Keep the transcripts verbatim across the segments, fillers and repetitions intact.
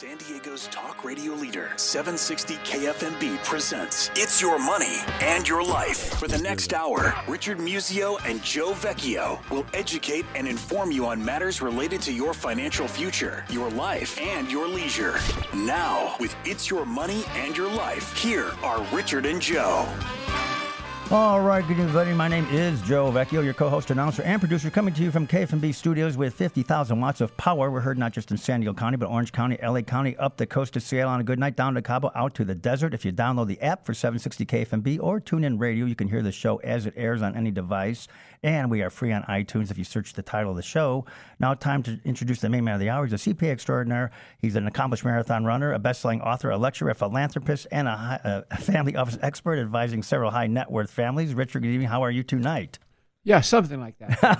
San Diego's talk radio leader, seven sixty K F M B presents It's Your Money and Your Life. For the next hour, Richard Musio and Joe Vecchio will educate and inform you on matters related to your financial future, your life, and your leisure. Now, with It's Your Money and Your Life, here are Richard and Joe. All right, good evening, everybody. My name is Joe Vecchio, your co-host, announcer, and producer, coming to you from K F M B Studios with fifty thousand watts of power. We're heard not just in San Diego County, but Orange County, L A County, up the coast to Seattle on a good night, down to Cabo, out to the desert. If you download the app for seven sixty K F M B or TuneIn Radio, you can hear the show as it airs on any device. And we are free on iTunes if you search the title of the show. Now, time to introduce the main man of the hour. He's a C P A extraordinaire. He's an accomplished marathon runner, a best-selling author, a lecturer, a philanthropist, and a, a family office expert advising several high-net-worth families. Richard, good evening. How are you tonight? Yeah, something like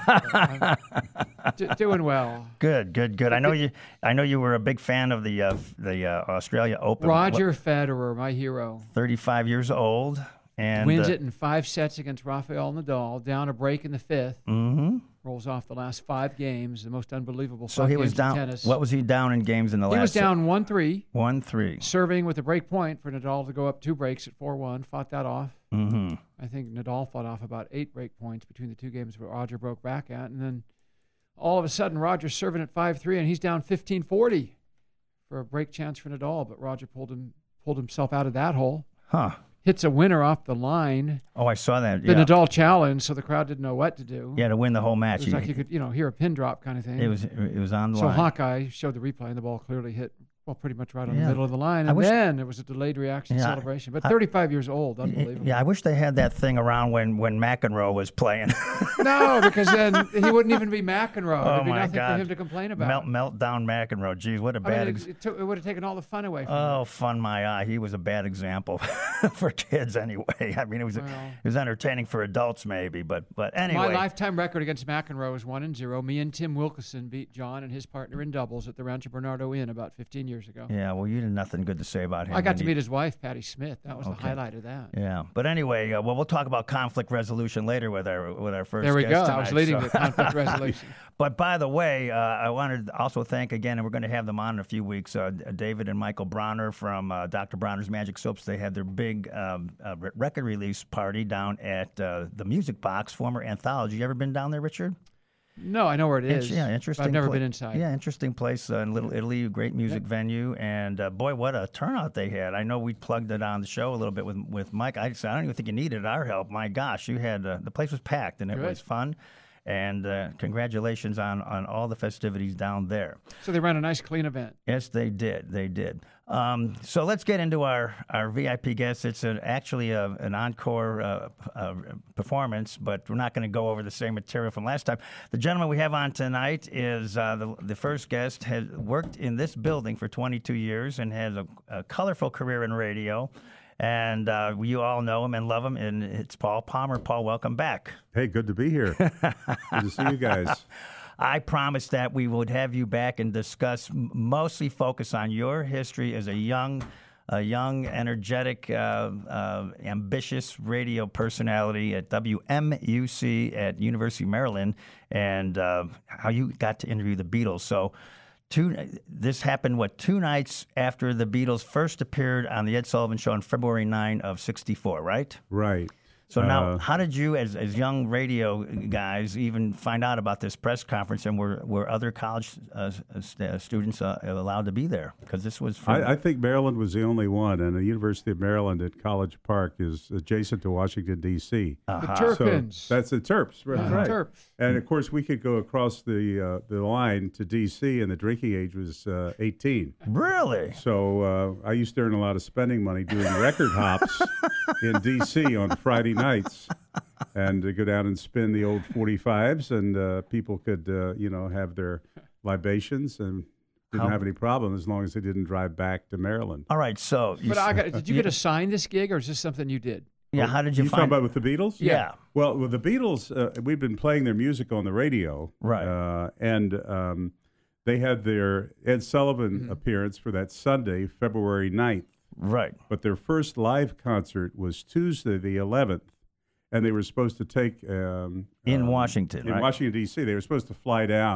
that. D- doing well. Good, good, good. I know you. I know you were a big fan of the uh, the uh, Australia Open. Roger what, Federer, my hero. thirty-five years old. And wins uh, it in five sets against Rafael Nadal, down a break in the fifth. Mm-hmm. Rolls off the last five games, the most unbelievable so five he was games down, of tennis. What was he down in games in the he last? He was down one three. one three. Serving with a break point for Nadal to go up two breaks at four one. Fought that off. Mm-hmm. I think Nadal fought off about eight break points between the two games where Roger broke back at. And then all of a sudden, Roger's serving at five three, and he's down fifteen forty for a break chance for Nadal. But Roger pulled him pulled himself out of that hole. Huh. Hits a winner off the line. Oh, I saw that. The yeah. Nadal challenge, so the crowd didn't know what to do. Yeah, to win the whole match. It was like you could, you know, hear a pin drop kind of thing. It was, it was on the so line. So Hawkeye showed the replay, and the ball clearly hit, well, pretty much right on yeah. the middle of the line. I And wish, then it was a delayed reaction yeah, celebration. But I, thirty-five years old, unbelievable. Yeah, I wish they had that thing around when, when McEnroe was playing. No, because then he wouldn't even be McEnroe. Oh, There'd be my nothing God. for him to complain about. Melt, meltdown McEnroe. Geez, what a bad... I mean, ex- it, it, took, it would have taken all the fun away from Oh, him. fun my eye. He was a bad example for kids anyway. I mean, it was well, it was entertaining for adults maybe, but but anyway. My lifetime record against McEnroe is one and zero. Me and Tim Wilkison beat John and his partner in doubles at the Rancho Bernardo Inn about fifteen years ago. Yeah, well, you had nothing good to say about him. I got to you... meet his wife, Patty Smith. That was okay. the highlight of that. Yeah, but anyway, uh, well, we'll talk about conflict resolution later with our with our first. There we guest go. Tonight, I was leading so. to conflict resolution. But by the way, uh, I wanted to also thank again, and we're going to have them on in a few weeks. Uh, David and Michael Bronner from uh, Doctor Bronner's Magic Soaps. They had their big um, uh, record release party down at uh, the Music Box, former Anthology. You ever been down there, Richard? No, I know where it is. In- yeah, interesting. I've never pla- been inside. Yeah, interesting place uh, in Little Italy. Great music Yep. venue, and uh, boy, what a turnout they had. I know we plugged it on the show a little bit with with Mike. I just, I don't even think you needed our help. My gosh, you had uh, the place was packed, and it Good. was fun. And uh, congratulations on, on all the festivities down there. So they ran a nice, clean event. Yes, they did. They did. Um, so let's get into our, our V I P guests. It's a, actually a, an encore uh, uh, performance, but we're not going to go over the same material from last time. The gentleman we have on tonight is uh, the, the first guest, has worked in this building for twenty-two years and has a, a colorful career in radio. And uh, you all know him and love him, and it's Paul Palmer. Paul, welcome back. Hey, good to be here. Good to see you guys. I promised that we would have you back and discuss, mostly focus on your history as a young, a young, energetic, uh, uh, ambitious radio personality at W M U C at University of Maryland, and uh, how you got to interview the Beatles. So. Two, this happened, what, two nights after the Beatles first appeared on the Ed Sullivan Show on February ninth of sixty-four, right? Right. So now, Uh, how did you, as as young radio guys, even find out about this press conference, and were were other college uh, st- students uh, allowed to be there? Because this was. From, I, I think Maryland was the only one, and the University of Maryland at College Park is adjacent to Washington, D C The uh-huh. Terrapins. So that's the Terps, right? Uh-huh. right. Terps. And of course, we could go across the uh, the line to D C, and the drinking age was uh, eighteen. Really? So uh, I used to earn a lot of spending money doing record hops in D C on Friday nights, and to go down and spin the old forty-fives, and uh, people could, uh, you know, have their libations and didn't How- have any problem as long as they didn't drive back to Maryland. All right. So, you But s- I got, did you get assigned this gig, or is this something you did? yeah, how did you, You find? talking about with the Beatles? yeah. Well, with the Beatles, uh, we've been playing their music on the radio, Right. Uh, and um, they had their Ed Sullivan Mm-hmm. appearance for that Sunday, February ninth. Right. But their first live concert was Tuesday, the eleventh, and they were supposed to take um, In um, Washington, in right? Washington D C. They were supposed to fly down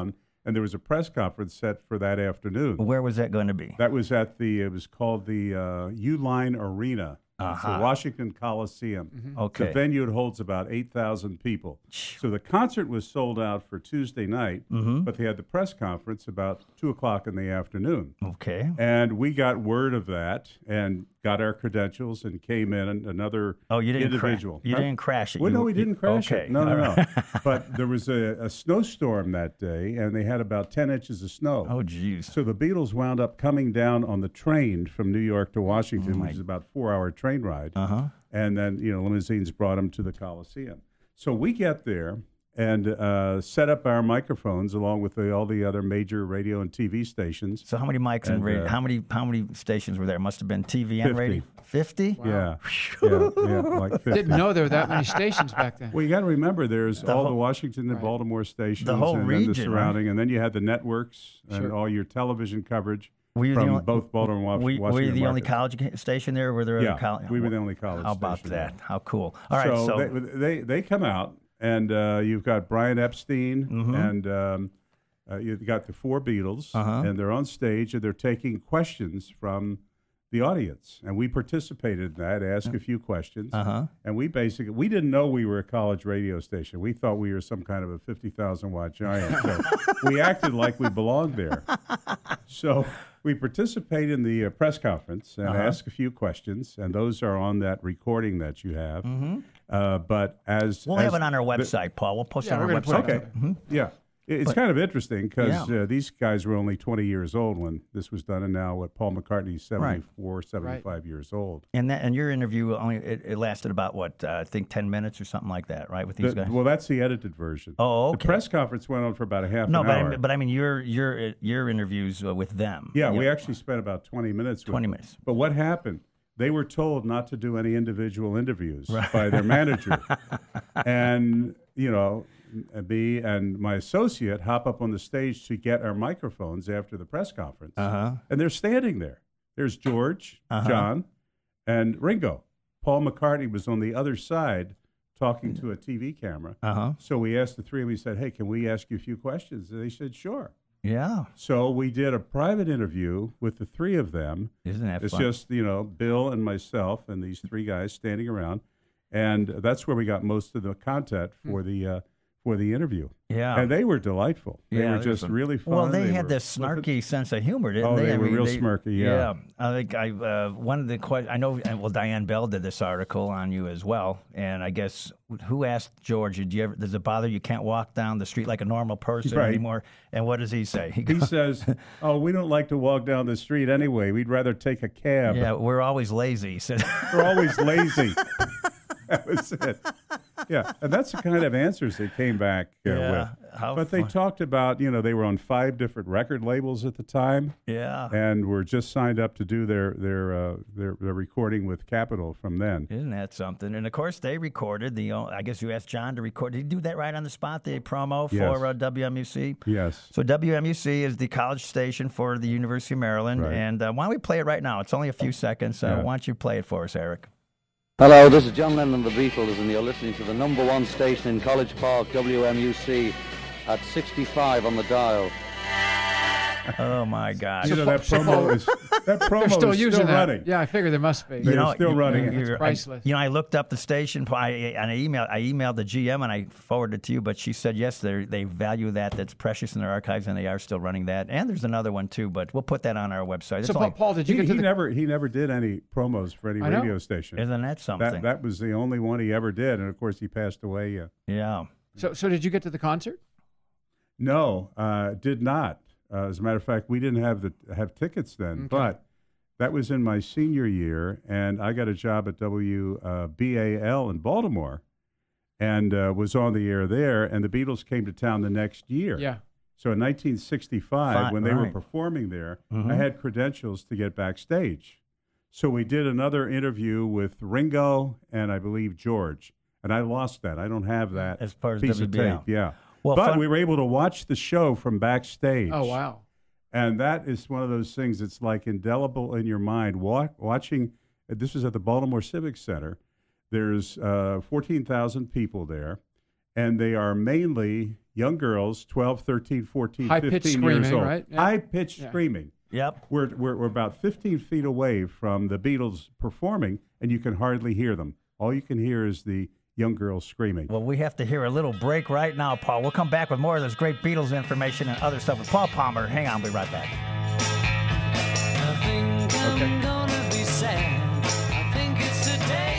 and there was a press conference set for that afternoon. Where was that going to be? That was at the, it was called the uh, Uline Arena. It's Uh-huh. the Washington Coliseum. Mm-hmm. Okay. The venue holds about eight thousand people. So the concert was sold out for Tuesday night, Mm-hmm. but they had the press conference about two o'clock in the afternoon. Okay. And we got word of that and got our credentials and came in, and another Oh, you didn't cra- individual. you Huh? didn't crash it. Well, You- no, we you- didn't crash okay. it. No, no, All no. right. But there was a, a snowstorm that day, and they had about ten inches of snow. Oh, jeez. So the Beatles wound up coming down on the train from New York to Washington, Oh, which is about a four-hour train ride. Uh-huh. And then, you know, limousines brought them to the Coliseum. So we get there and uh, set up our microphones along with the, all the other major radio and T V stations. So how many mics and, And, radio? uh, how many how many stations were there? Must have been T V and fifty. radio. Fifty. Yeah, yeah, yeah, like fifty. Didn't know there were that many stations back then. Well, you got to remember, there's The all whole- the Washington and Right. Baltimore stations, whole and then region, the right? surrounding, and then you had the networks and Sure. all your television coverage Were you the from only- both Baltimore and Wa- Were, Washington. were you the only markets. college ca- station there? Or were there Yeah, other college? we were the only college How about station that? there. How cool! All right, so, they, they they come out, and uh, you've got Brian Epstein, Mm-hmm. and um, uh, you've got the four Beatles, Uh-huh. and they're on stage, and they're taking questions from the audience, and we participated in that, asked a few questions, uh-huh. and we basically we didn't know we were a college radio station. We thought we were some kind of a fifty thousand watt giant, so we acted like we belonged there. So we participate in the uh, press conference and Uh-huh. ask a few questions, and those are on that recording that you have. Uh, but as We'll as have it on our the- website, Paul. We'll post Yeah, it on we're our gonna put website. it Okay. Yeah. It- It's But- kind of interesting because Yeah. uh, these guys were only twenty years old when this was done, and now what Paul McCartney's seventy-four, seventy-five years old. And that and your interview only it, it lasted about what uh, I think ten minutes or something like that, right? With these The- guys. well, that's the edited version. Oh, The okay. press conference went on for about a half no, an but I, hour. mean- but I mean your your your interviews uh, with them. yeah, You we know, actually spent about twenty minutes with twenty them. minutes. But what happened? They were told not to do any individual interviews by their manager. And, you know, me and my associate hop up on the stage to get our microphones after the press conference. Uh huh. And they're standing there. There's George, Uh-huh. John, and Ringo. Paul McCartney was on the other side talking to a T V camera. Uh huh. So we asked the three of them, we said, hey, can we ask you a few questions? And they said, sure. Yeah. So we did a private interview with the three of them. Isn't that It's fun? just, you know, Bill and myself and these three guys standing around. And that's where we got most of the content for the uh, for the interview. yeah. And they were delightful. They Yeah, were they're just some- really fun. Well, they, They had were this snarky sense of humor, didn't Oh, they? they I were mean, real smirky, yeah. I think I uh, one of the que- I know. and, Well, Diane Bell did this article on you as well, and I guess who asked George? Did you ever? Does it bother you can't walk down the street like a normal person Right. anymore? And what does he say? He He goes, says, oh, we don't like to walk down the street anyway. We'd rather take a cab. "Yeah, we're always lazy." He said, We're always lazy. That was it. Yeah, and that's the kind of answers they came back uh, Yeah, with. how But they fun. talked about, you know, they were on five different record labels at the time, "Yeah, and were just signed up to do their their uh, their, their recording with Capitol from then. isn't that something?" And of course, they recorded the. uh, I guess you asked John to record. Did he do that right on the spot? The promo Yes. for uh, W M U C. Yes. So W M U C is the college station for the University of Maryland, Right. and uh, why don't we play it right now? It's only a few seconds. Uh, Yeah. Why don't you play it for us, Eric? Hello, this is John Lennon and the Beatles, and you're listening to the number one station in College Park, W M U C, at sixty-five on the dial. Oh my gosh! You know, that So- promo is that promo They're still is using still that. running. Yeah, I figure there must be. They're still running it. you're- It's priceless. I, you know, I looked up the station, I, and I emailed, I emailed the G M, and I forwarded it to you. But she said yes, they they value that. That's precious in their archives, and they are still running that. And there's another one too, but we'll put that on our website. It's So, only- Paul, did you He, get to he the? never he never did any promos for any I know. radio station. isn't that something? That that was the only one he ever did, and of course he passed away. Uh, yeah. So, so did you get to the concert? no, uh, did not. Uh, as a matter of fact, we didn't have the have tickets then, Okay. but that was in my senior year, and I got a job at W B A L in Baltimore, and uh, was on the air there. And the Beatles came to town the next year. Yeah. So in nineteen sixty-five, Fine, when they were right. performing there, Mhm. I had credentials to get backstage. So we did another interview with Ringo and I believe George, and I lost that. I don't have that As part of piece of W B L. tape. Yeah. Well, but fun- we were able to watch the show from backstage. Oh wow. And that is one of those things that's like indelible in your mind. Wa- watching, this was at the Baltimore Civic Center. There's uh, fourteen thousand people there, and they are mainly young girls, twelve, thirteen, fourteen, High-pitched fifteen years screaming, old. right? Yeah. High-pitched Yeah. screaming. Yep. We're, we're, we're about fifteen feet away from the Beatles performing, and you can hardly hear them. All you can hear is the young girls screaming. Well, we have to hear a little break right now, Paul. We'll come back with more of this great Beatles information and other stuff with Paul Palmer. Hang on, we'll be right back. I think I'm Okay. gonna be sad. I think it's today.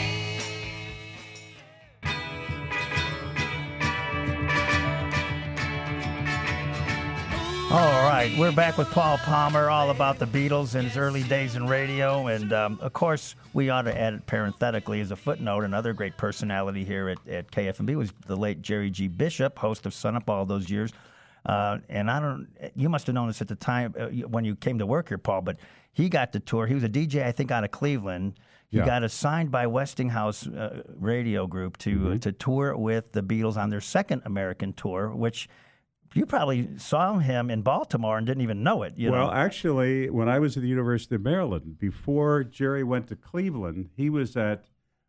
All right, we're back with Paul Palmer, all about the Beatles and his early days in radio. And, um, of course, we ought to add it parenthetically as a footnote. Another great personality here at, at K F M B was the late Jerry G. Bishop, host of Sun Up all those years. Uh, and I don't, you must have known this at the time uh, when you came to work here, Paul, but he got to tour. He was a D J, I think, out of Cleveland. He Yeah. got assigned by Westinghouse uh, Radio Group to Mm-hmm. uh, to tour with the Beatles on their second American tour, which you probably saw him in Baltimore and didn't even know it. You Well, know? actually, when I was at the University of Maryland, before Jerry went to Cleveland, he was at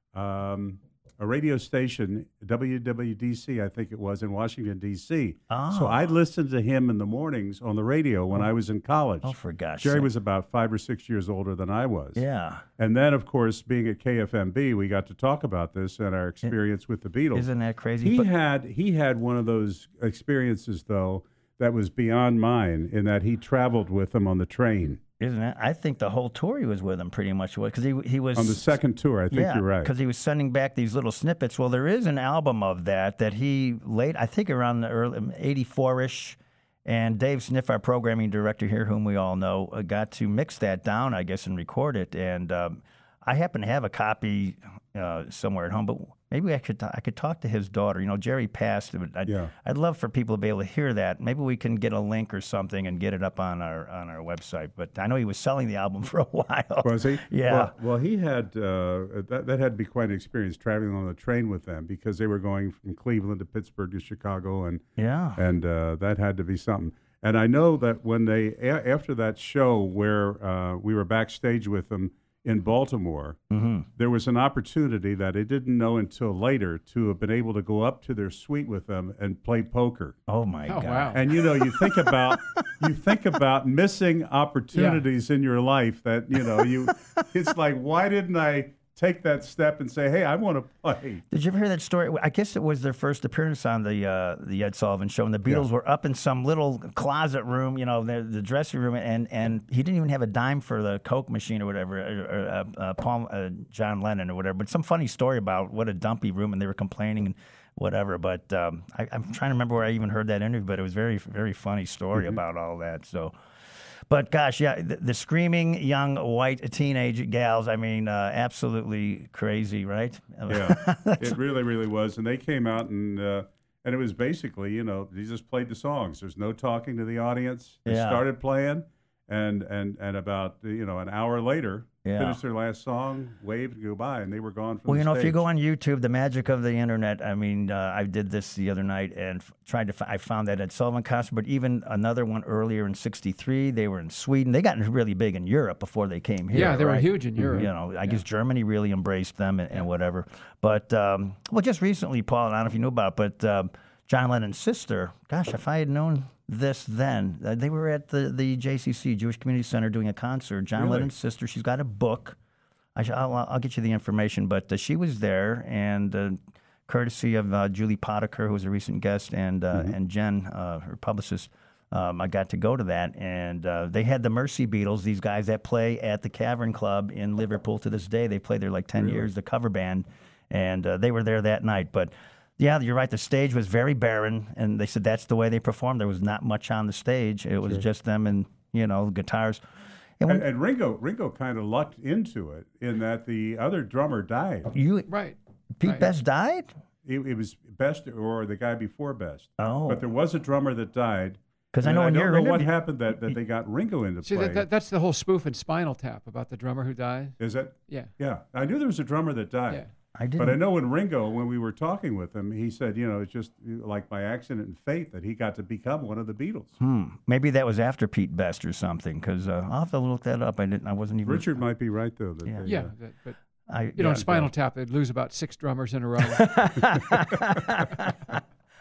um, a radio station, W W D C, I think it was, in Washington, D C. Oh. So I listened to him in the mornings on the radio when I was in college. Oh, for gosh Jerry sake. was about five or six years older than I was. Yeah. And then, of course, being at K F M B, we got to talk about this and our experience with the Beatles. Isn't that crazy? He But- had he had one of those experiences, though, that was beyond mine, in that he traveled with them on the train. Isn't it? I think the whole tour he was with him pretty much because he he was On the second tour, I think yeah, you're right. because he was sending back these little snippets. Well, there is an album of that that he late, I think around the early eighty-four-ish, and Dave Sniff, our programming director here, whom we all know, uh, got to mix that down, I guess, and record it. And um, I happen to have a copy uh, somewhere at home, but maybe I could t- I could talk to his daughter. You know, Jerry passed, but I'd, Yeah. I'd love for people to be able to hear that. Maybe we can get a link or something and get it up on our on our website. But I know he was selling the album for a while. Was he? Yeah. Well, well he had uh, that. That had to be quite an experience traveling on the train with them because they were going from Cleveland to Pittsburgh to Chicago, and Yeah. and uh, that had to be something. And I know that when they a- after that show where uh, we were backstage with them in Baltimore, Mm-hmm. there was an opportunity that I didn't know until later to have been able to go up to their suite with them and play poker. Oh my Oh, God. wow. And you know, you think about you think about missing opportunities in your life that you know you. It's like, why didn't I take that step and say, hey, I want to play? Did you ever hear that story? I guess it was their first appearance on the uh, the Ed Sullivan Show, and the Beatles Yeah. were up in some little closet room, you know, the, the dressing room, and, and he didn't even have a dime for the Coke machine or whatever, or, or uh, uh, Paul, uh, John Lennon or whatever. But some funny story about what a dumpy room, and they were complaining and whatever. But um, I, I'm trying to remember where I even heard that interview, but it was very, very funny story Mm-hmm. about all that. So. But gosh, yeah, the, the screaming young white teenage gals, I mean, uh, absolutely crazy, right? Yeah, it really, really was. And they came out and uh, and it was basically, you know, they just played the songs. There's no talking to the audience. They Yeah. started playing, and and and about you know an hour later, Yeah. finished their last song, waved and goodbye, and they were gone from Well, the you know, if you stage. go on YouTube, the magic of the internet. I mean, uh, I did this the other night and f- tried to. F- I found that at Sullivan concert, but even another one earlier in sixty-three. They were in Sweden. They got really big in Europe before they came here. Yeah, they were right? huge in Europe. You know, I guess Germany really embraced them and, and whatever. But um, well, just recently, Paul, and I don't know if you knew about, it, but um, John Lennon's sister. Gosh, if I had known this then, uh, they were at the the J C C Jewish Community Center doing a concert. John Really? Lennon's sister. She's got a book. I sh- I'll, I'll get you the information, but uh, she was there, and uh, courtesy of uh, Julie Potiker, who was a recent guest, and uh, and Jen, uh, her publicist, um, I got to go to that, and uh, they had the Mercy Beatles, these guys that play at the Cavern Club in Liverpool to this day. They played there like ten years, the cover band, and uh, they were there that night. But yeah, you're right. The stage was very barren, and they said that's the way they performed. There was not much on the stage. It was just them and you know guitars. And when And, and Ringo, Ringo kind of lucked into it in that the other drummer died. you, Right. Pete right. Best died. It, it was Best or the guy before Best. Oh. But there was a drummer that died. 'Cause I and know I in don't your know what interview- happened that, that they got Ringo into See, play. that, that, that's the whole spoof in Spinal Tap about the drummer who died. Is it? Yeah. Yeah. I knew there was a drummer that died. Yeah. I didn't. But I know when Ringo, when we were talking with him, he said, you know, it's just like by accident and fate that he got to become one of the Beatles. Hmm. Maybe that was after Pete Best or something, because uh, I'll have to look that up. I didn't. I wasn't even. Richard might be right, though. That Yeah. they, Yeah. uh, that- but I, you know, yeah, in Spinal Tap, they'd lose about six drummers in a row.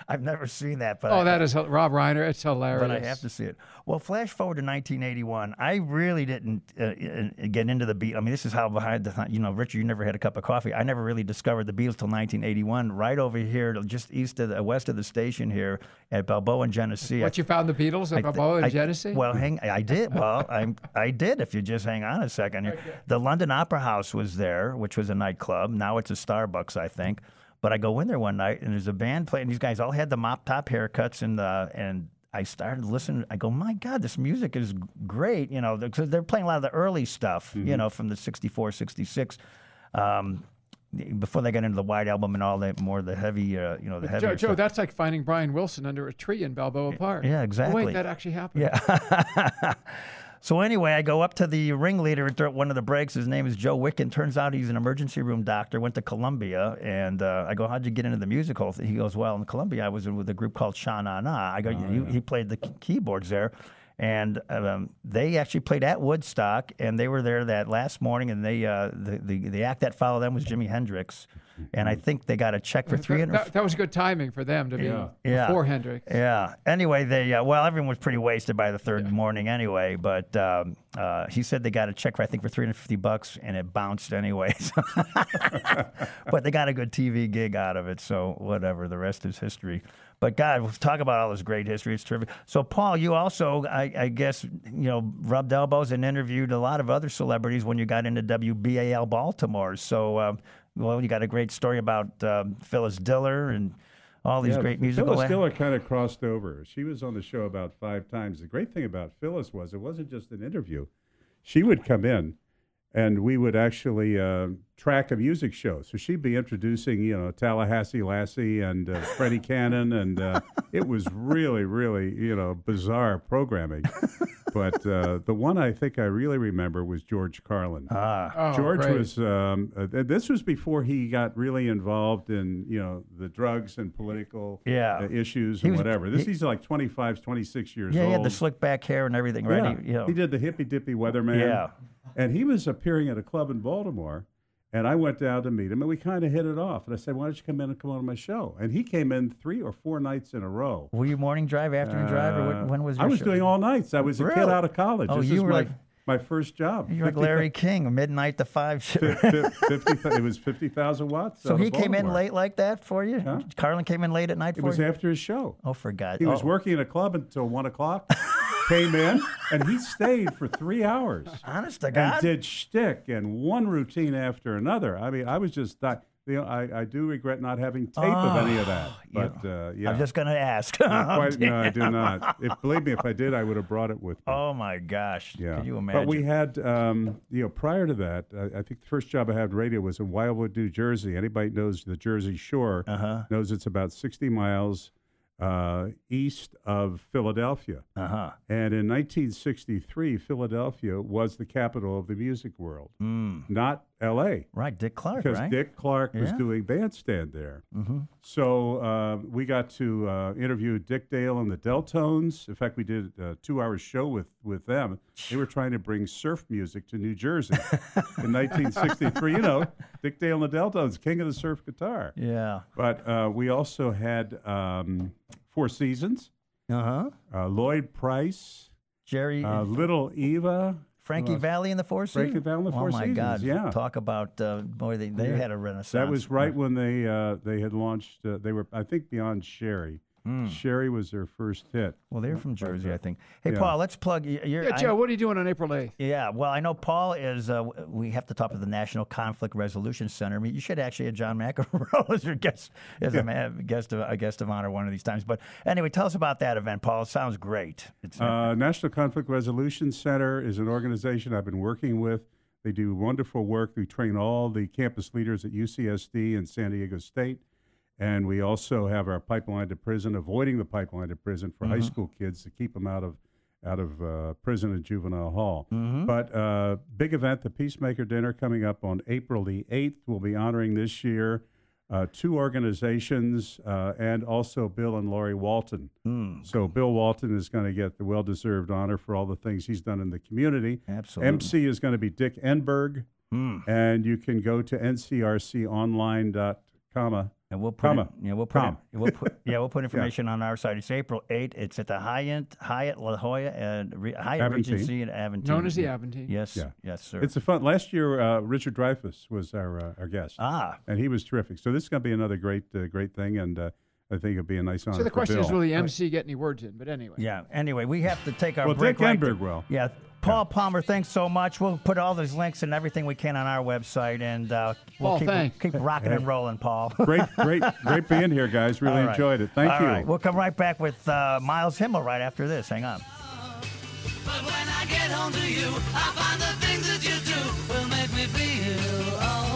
I've never seen that, but Oh, I, that is Rob Reiner. It's hilarious. but I have to see it. Well, flash forward to nineteen eighty-one. I really didn't uh, uh, get into the Beatles. I mean, this is how behind the th- you know, Richard, you never had a cup of coffee. I never really discovered the Beatles till nineteen eighty-one. Right over here, just east of the west of the station here at Balboa and Genesee. What, you found the Beatles at I th- Balboa and I- Genesee? Well, hang. I did. Well, I I did. If you just hang on a second here, the London Opera House was there, which was a nightclub. Now it's a Starbucks, I think. But I go in there one night, and there's a band playing. These guys all had the mop top haircuts, and uh, and I started listening. I go, my God, this music is great. You know, because they're playing a lot of the early stuff. You know, from the sixty-four, sixty-six. Um, before they got into the White Album and all that, more the heavy, uh, you know, the heavy. Joe, Joe, that's like finding Brian Wilson under a tree in Balboa Park. yeah, Oh, exactly. wait, that actually happened. Yeah. So anyway, I go up to the ringleader at one of the breaks. His name is Joe Wicken. Turns out he's an emergency room doctor, went to Columbia. And uh, I go, how'd you get into the musical? He goes, well, in Columbia, I was with a group called Sha Na Na. I go, Oh, he, yeah. he played the key- keyboards there. And um, they actually played at Woodstock, and they were there that last morning. And they uh, the, the the act that followed them was Jimi Hendrix, and I think they got a check for three That, hundred. that, that was good timing for them to be Yeah. Yeah. before Hendrix. Yeah. Anyway, they uh, well, everyone was pretty wasted by the third morning anyway. But um, uh, he said they got a check for I think for three hundred fifty bucks, and it bounced anyway. But they got a good T V gig out of it, so whatever. The rest is history. But God, we'll talk about all this great history. It's terrific. So, Paul, you also, I, I guess, you know, rubbed elbows and interviewed a lot of other celebrities when you got into W B A L Baltimore. So, um, well, you got a great story about um, Phyllis Diller and all these Yeah, great musical. Phyllis Diller kind of crossed over. She was on the show about five times. The great thing about Phyllis was it wasn't just an interview. She would come in, and we would actually uh, track a music show. So she'd be introducing, you know, Tallahassee Lassie and uh, Freddie Cannon, and uh, it was really, really, you know, bizarre programming. But uh, the one I think I really remember was George Carlin. Ah, Oh, George great. was. Um, uh, th- this was before he got really involved in, you know, the drugs and political Yeah. uh, issues He and was- whatever. This he- he's like twenty-five, t26 years yeah, old. he had the slick back hair and everything, right? Yeah. He, you know. He did the hippy dippy weatherman. Yeah. And he was appearing at a club in Baltimore, and I went down to meet him, and we kind of hit it off. And I said, "Why don't you come in and come on my show?" And he came in three or four nights in a row. Were you morning drive, afternoon drive, or Uh, when, when was your I was show? doing all nights. I was a kid Really? out of college. Oh, this you is were my, like- my first job. You're like fifty Larry King, midnight to five. Fif- fif- fifty, it was fifty thousand watts. So out of he came in Baltimore. late like that for you? Huh? Carlin came in late at night It for was you? after his show. Oh, for God. He was oh. working in a club until one o'clock. Came in, and he stayed for three hours. Honest to and God? did shtick and one routine after another. I mean, I was just, I, you know, I, I do regret not having tape of any of that. But uh, yeah, I'm just going to ask. quite, no, I do not. If believe me, if I did, I would have brought it with me. Oh, my gosh. Yeah, Can you imagine? But we had, um, you know, prior to that, I, I think the first job I had in radio was in Wildwood, New Jersey. Anybody knows the Jersey Shore Uh-huh. knows it's about sixty miles uh, east of Philadelphia. Uh-huh. And in nineteen sixty-three, Philadelphia was the capital of the music world, Mm. not L A Right, Dick Clark, because right? Dick Clark was Yeah. doing bandstand there. Mm-hmm. So uh, we got to uh, interview Dick Dale and the Deltones. In fact, we did a two-hour show with, with them. They were trying to bring surf music to New Jersey in nineteen sixty-three. You know, Dick Dale and the Deltones, king of the surf guitar. Yeah. But uh, we also had um, Four Seasons, Uh-huh. uh, Lloyd Price, Jerry, uh, Little Eva. Frankie uh, Valley in the Four Seasons? Frankie Valley in the Four Oh, my Seasons, God. yeah. Talk about, uh, boy, they, they Yeah. had a renaissance. That was right when they uh, they had launched. Uh, they were, I think, beyond Sherry. Mm. Sherry was their first hit. Well, they're from Jersey, I think. Hey, Yeah. Paul, let's plug. y- You're, Yeah, I- Joe, what are you doing on April eighth? Yeah, well, I know Paul is. Uh, w- we have to talk to the National Conflict Resolution Center. I mean, you should actually have John McEnroe as your guest, as a ma- guest of a guest of honor one of these times. But anyway, tell us about that event, Paul. It sounds great. It's Uh, National Conflict Resolution Center is an organization I've been working with. They do wonderful work. We train all the campus leaders at U C S D and San Diego State. And we also have our pipeline to prison, avoiding the pipeline to prison for high school kids to keep them out of out of uh, prison and juvenile hall. But uh, big event, the Peacemaker Dinner, coming up on April the eighth. We'll be honoring this year uh, two organizations uh, and also Bill and Lori Walton. Mm, So Bill Walton is going to get the well-deserved honor for all the things he's done in the community. absolutely. M C is going to be Dick Enberg, Mm. and you can go to N C R C online dot com And we'll put Come it, on. yeah, we'll put Come. it, we'll put yeah, we'll put information on our site. It's April eighth. It's at the Hyatt Hyatt La Jolla and Re, Hyatt Aventine. Regency in Aventine. Known as the Yeah. Aventine. Yes, Yeah. yes, sir. It's a fun. Last year, uh, Richard Dreyfuss was our uh, our guest, ah, and he was terrific. So this is going to be another great uh, great thing, and uh, I think it'll be a nice honor. So the for question Bill. is, will the M C get any words in? But anyway. yeah. Anyway, we have to take our Well, break. Dick right Enberg there. will. Yeah. Paul Palmer, thanks so much. We'll put all those links and everything we can on our website, and uh, we'll Paul, keep, thanks. keep rocking and rolling, Paul. Great, great, great being here, guys. Really All right. enjoyed it. Thank All you. right. We'll come right back with uh, Miles Himmel right after this. Hang on. But when I get home to you, I find the things that you do will make me feel all